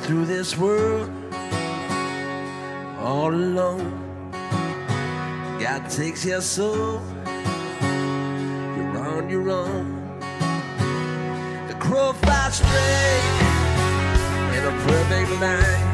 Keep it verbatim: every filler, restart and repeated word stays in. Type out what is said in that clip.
through this world all alone. God takes your soul, you're on your own. The crow flies straight in a perfect line.